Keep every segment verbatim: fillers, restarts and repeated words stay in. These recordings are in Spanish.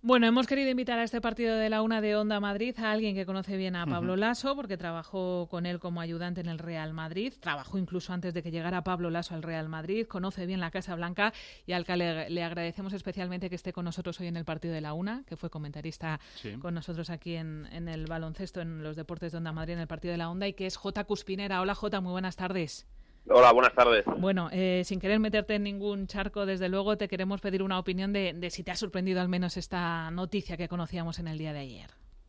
Bueno, hemos querido invitar a este partido de la una de Onda Madrid a alguien que conoce bien a Pablo uh-huh. Laso, porque trabajó con él como ayudante en el Real Madrid, trabajó incluso antes de que llegara Pablo Laso al Real Madrid, conoce bien la Casa Blanca y al que le, le agradecemos especialmente que esté con nosotros hoy en el partido de la una, que fue comentarista sí. con nosotros aquí en, en el baloncesto, en los deportes de Onda Madrid, en el partido de la Onda, y que es Jota Cuspinera. Hola Jota, muy buenas tardes. Hola, buenas tardes. Bueno, eh, sin querer meterte en ningún charco, desde luego te queremos pedir una opinión de, de si te ha sorprendido al menos esta noticia que conocíamos en el día de ayer.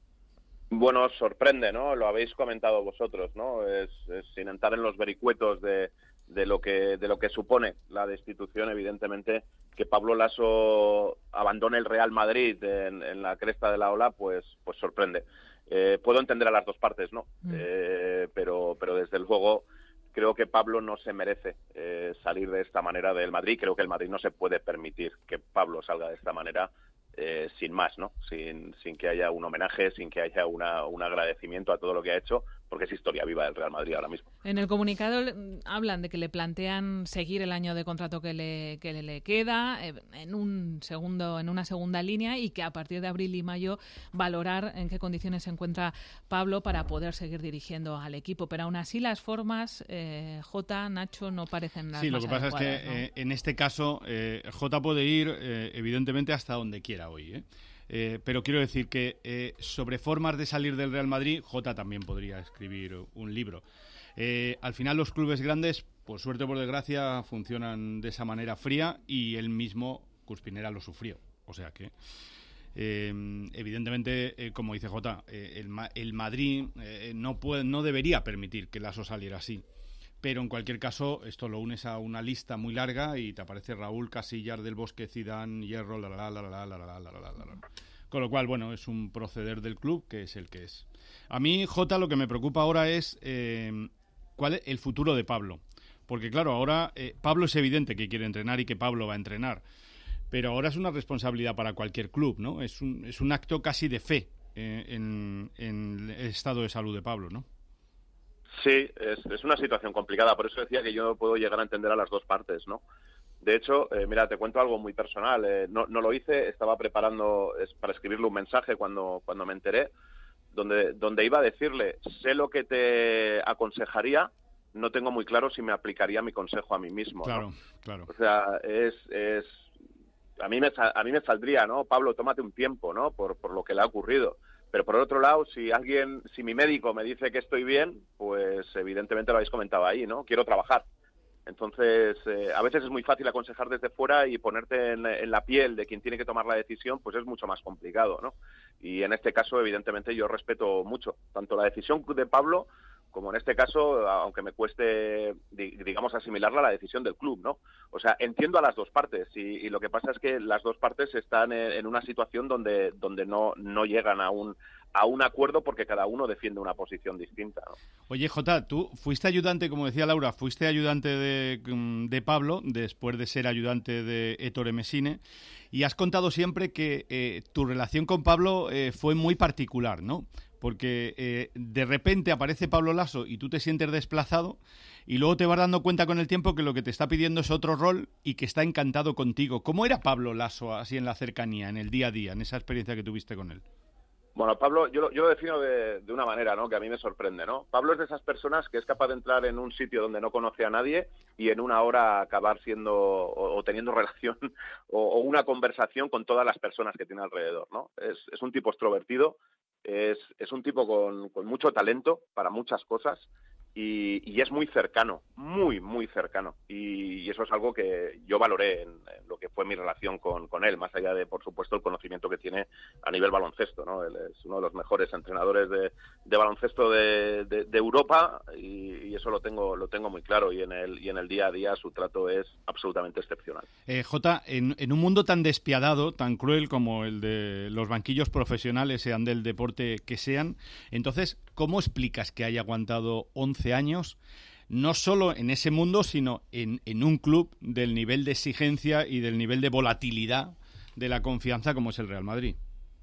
Bueno, sorprende, ¿no? Lo habéis comentado vosotros, ¿no? Es, es sin entrar en los vericuetos de, de lo que de lo que supone la destitución, evidentemente, que Pablo Laso abandone el Real Madrid en, en la cresta de la ola, pues, pues sorprende. Eh, puedo entender a las dos partes, ¿no? Mm. Eh, pero, pero desde luego creo que Pablo no se merece eh, salir de esta manera del Madrid. Creo que el Madrid no se puede permitir que Pablo salga de esta manera eh, sin más, ¿no? Sin, sin que haya un homenaje, sin que haya una, un agradecimiento a todo lo que ha hecho, porque es historia viva del Real Madrid ahora mismo. En el comunicado hablan de que le plantean seguir el año de contrato que le, que le queda eh, en un segundo, en una segunda línea, y que a partir de abril y mayo valorar en qué condiciones se encuentra Pablo para poder seguir dirigiendo al equipo. Pero aún así las formas, eh, Jota, Nacho, no parecen las Sí, más lo que pasa es que ¿no? eh, en este caso eh, Jota puede ir eh, evidentemente hasta donde quiera hoy, ¿eh? Eh, pero quiero decir que eh, sobre formas de salir del Real Madrid, Jota también podría escribir un libro. Eh, al final los clubes grandes, por suerte o por desgracia, funcionan de esa manera fría, y él mismo, Cuspinera, lo sufrió. O sea que, eh, evidentemente, eh, como dice Jota, eh, el, el Madrid eh, no, puede, no debería permitir que Laso saliera así. Pero en cualquier caso, esto lo unes a una lista muy larga y te aparece Raúl, Casillas, Del Bosque, Zidane, Hierro, la la la la la la la la la la la. Con lo cual, bueno, es un proceder del club que es el que es. A mí, Jota, lo que me preocupa ahora es eh, cuál es el futuro de Pablo. Porque claro, ahora eh, Pablo es evidente que quiere entrenar y que Pablo va a entrenar. Pero ahora es una responsabilidad para cualquier club, ¿no? Es un, es un acto casi de fe eh, en, en el estado de salud de Pablo, ¿no? Sí, es, es una situación complicada, por eso decía que yo puedo llegar a entender a las dos partes, ¿no? De hecho, eh, mira, te cuento algo muy personal, eh, no, no lo hice, estaba preparando es, para escribirle un mensaje cuando, cuando me enteré, donde, donde iba a decirle, sé lo que te aconsejaría, no tengo muy claro si me aplicaría mi consejo a mí mismo, Claro, ¿no? claro. O sea, es... es a mí me, a mí me saldría, ¿no? Pablo, tómate un tiempo, ¿no? Por, por lo que le ha ocurrido. Pero por otro lado, si alguien, si mi médico me dice que estoy bien, pues evidentemente lo habéis comentado ahí, ¿no? Quiero trabajar. Entonces, eh, a veces es muy fácil aconsejar desde fuera, y ponerte en, en la piel de quien tiene que tomar la decisión, pues es mucho más complicado, ¿no? Y en este caso, evidentemente, yo respeto mucho tanto la decisión de Pablo como en este caso, aunque me cueste, digamos, asimilarla, la decisión del club, ¿no? O sea, entiendo a las dos partes, y, y lo que pasa es que las dos partes están en, en una situación donde donde no, no llegan a un a un acuerdo, porque cada uno defiende una posición distinta, ¿no? Oye, Jota, tú fuiste ayudante, como decía Laura, fuiste ayudante de, de Pablo, después de ser ayudante de Ettore Messine, y has contado siempre que eh, tu relación con Pablo eh, fue muy particular, ¿no? Porque eh, de repente aparece Pablo Laso y tú te sientes desplazado, y luego te vas dando cuenta con el tiempo que lo que te está pidiendo es otro rol y que está encantado contigo. ¿Cómo era Pablo Laso así en la cercanía, en el día a día, en esa experiencia que tuviste con él? Bueno, Pablo, yo, yo lo defino de, de una manera, ¿no?, que a mí me sorprende, ¿no? Pablo es de esas personas que es capaz de entrar en un sitio donde no conoce a nadie y en una hora acabar siendo o, o teniendo relación o, o una conversación con todas las personas que tiene alrededor, ¿no? Es, es un tipo extrovertido, es, es un tipo con, con mucho talento para muchas cosas, y, y es muy cercano, muy, muy cercano. Y, y eso es algo que yo valoré en, en lo que fue mi relación con, con él, más allá de, por supuesto, el conocimiento que tiene a nivel baloncesto, ¿no? Él es uno de los mejores entrenadores de, de baloncesto de, de, de Europa, y, y eso lo tengo lo tengo muy claro, y en el y en el día a día su trato es absolutamente excepcional. Eh, Jota, en, en un mundo tan despiadado, tan cruel como el de los banquillos profesionales, sean del deporte que sean, entonces, ¿cómo explicas que haya aguantado once años, no solo en ese mundo, sino en, en un club del nivel de exigencia y del nivel de volatilidad de la confianza como es el Real Madrid?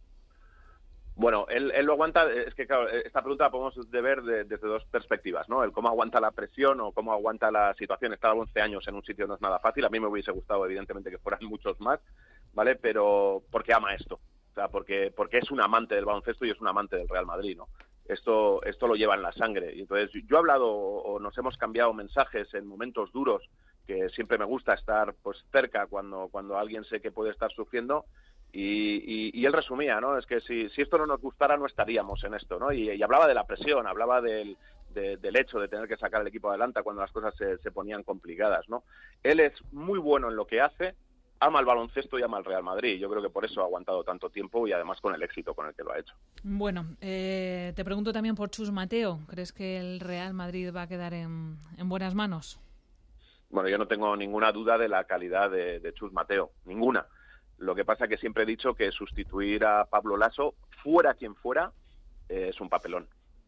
Bueno, él, él lo aguanta, es que claro, esta pregunta la podemos ver de, desde dos perspectivas, ¿no? El cómo aguanta la presión o cómo aguanta la situación. Estar once años en un sitio no es nada fácil. A mí me hubiese gustado, evidentemente, que fueran muchos más, ¿vale? Pero porque ama esto. O sea, porque, porque es un amante del baloncesto y es un amante del Real Madrid, ¿no? Esto, esto lo lleva en la sangre. Y entonces yo he hablado o nos hemos cambiado mensajes en momentos duros, que siempre me gusta estar pues cerca cuando, cuando alguien sé que puede estar sufriendo. Y, y, y él resumía, ¿no? Es que si, si esto no nos gustara no estaríamos en esto, ¿no? Y, y hablaba de la presión, hablaba del, de, del hecho de tener que sacar el equipo adelante cuando las cosas se, se ponían complicadas, ¿no? Él es muy bueno en lo que hace, ama el baloncesto y ama el Real Madrid. Yo creo que por eso ha aguantado tanto tiempo y además con el éxito con el que lo ha hecho. Bueno, eh, te pregunto también por Chus Mateo. ¿Crees que el Real Madrid va a quedar en, en buenas manos? Bueno, yo no tengo ninguna duda de la calidad de, de Chus Mateo, ninguna. Lo que pasa es que siempre he dicho que sustituir a Pablo Laso, fuera quien fuera, eh, es un papelón.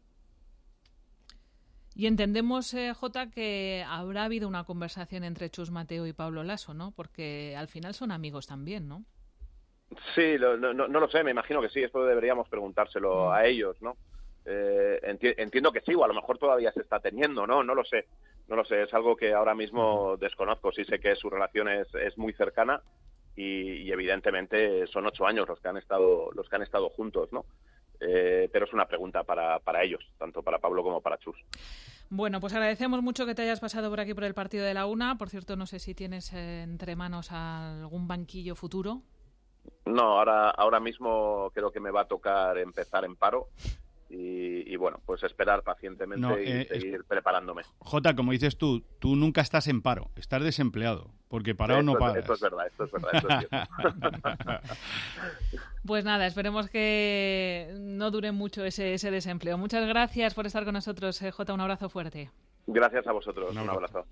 Y entendemos, eh, Jota, que habrá habido una conversación entre Chus Mateo y Pablo Laso, ¿no? Porque al final son amigos también, ¿no? Sí, lo, no, no lo sé, me imagino que sí. Esto deberíamos preguntárselo mm. a ellos, ¿no? Eh, enti- entiendo que sí, o a lo mejor todavía se está teniendo, ¿no? No lo sé. No lo sé, es algo que ahora mismo desconozco. Sí sé que su relación es, es muy cercana. Y, y evidentemente son ocho años los que han estado los que han estado juntos, ¿no? Eh, pero es una pregunta para, para ellos, tanto para Pablo como para Chus. Bueno, pues agradecemos mucho que te hayas pasado por aquí por el partido de la una. Por cierto, no sé si tienes eh, entre manos algún banquillo futuro. No, ahora ahora mismo creo que me va a tocar empezar en paro. Y, y bueno, pues esperar pacientemente no, eh, y seguir es... preparándome. Jota, como dices tú, tú nunca estás en paro, estás desempleado, porque parado esto, no pagas. Esto es verdad, esto es verdad, esto es cierto. Pues nada, esperemos que no dure mucho ese, ese desempleo. Muchas gracias por estar con nosotros, eh, Jota, un abrazo fuerte. Gracias a vosotros, un abrazo. Un abrazo.